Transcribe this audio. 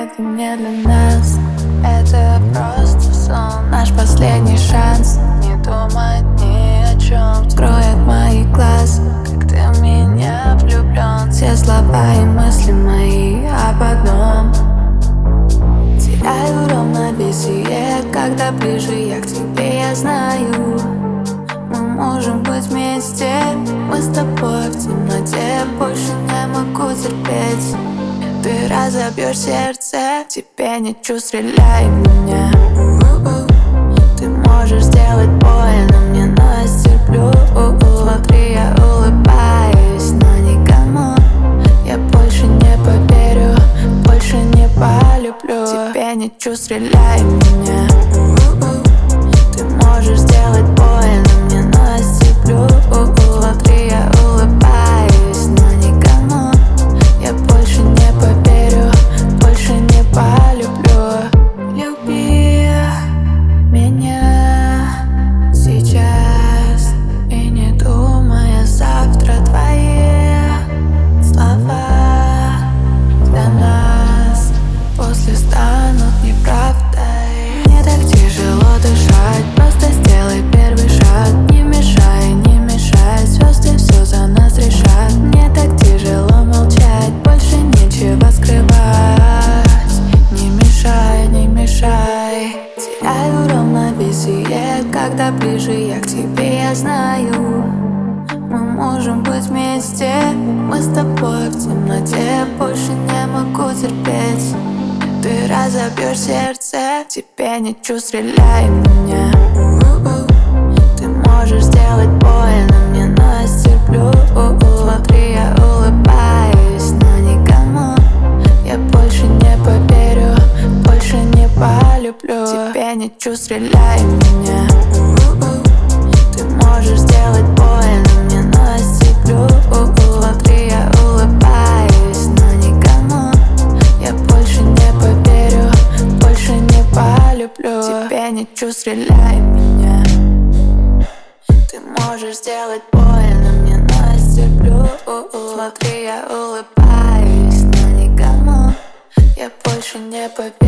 это не для нас. Это просто сон, наш последний шанс. Не думать ни о чем скроет мои глаза, как ты в меня влюблен. Все слова и мысли мои об одном. Теряю равновесие, когда ближе я к тебе, я знаю. Мы можем быть вместе, мы с тобой в темноте. Больше не могу терпеть. Ты разобьешь сердце, тебе ничего, стреляй в меня. Ты можешь сделать больно мне, но я стерплю. Смотри, я улыбаюсь, но никому я больше не поверю, больше не полюблю. Тебе ничего, стреляй в меня. Ты можешь сделать больно мне, но я стерплю. Смотри, я улыбаюсь, но никому я больше не поверю, больше не полюблю. Люби меня сейчас и не думай о завтра. Твои слова для нас после станут неправдой. Мне так тяжело дышать, просто сделай первый шаг. Не мешай, не мешай, звезды все за нас решат. Мне так тяжело молчать, больше нечего скрывать. Не мешай, не мешай. Теряю равновесие, когда ближе я к тебе, я знаю. Мы можем быть вместе, мы с тобой в темноте. Больше не могу терпеть. Ты разобьешь сердце, тебе ничего, стреляй в меня. Ты можешь сделать больно мне, но я стерплю. Смотри, я улыбаюсь, но никому я больше не поверю, больше не полюблю. Тебе ничего, стреляй в меня. Ты можешь сделать больно мне, но я стерплю. Смотри, я улыбаюсь, но никому я больше не поверю, больше не полюблю. Тебе ничего, стреляй в меня. Ты можешь сделать больно мне, но я стерплю. Смотри, я улыбаюсь, но никому я больше не поверю.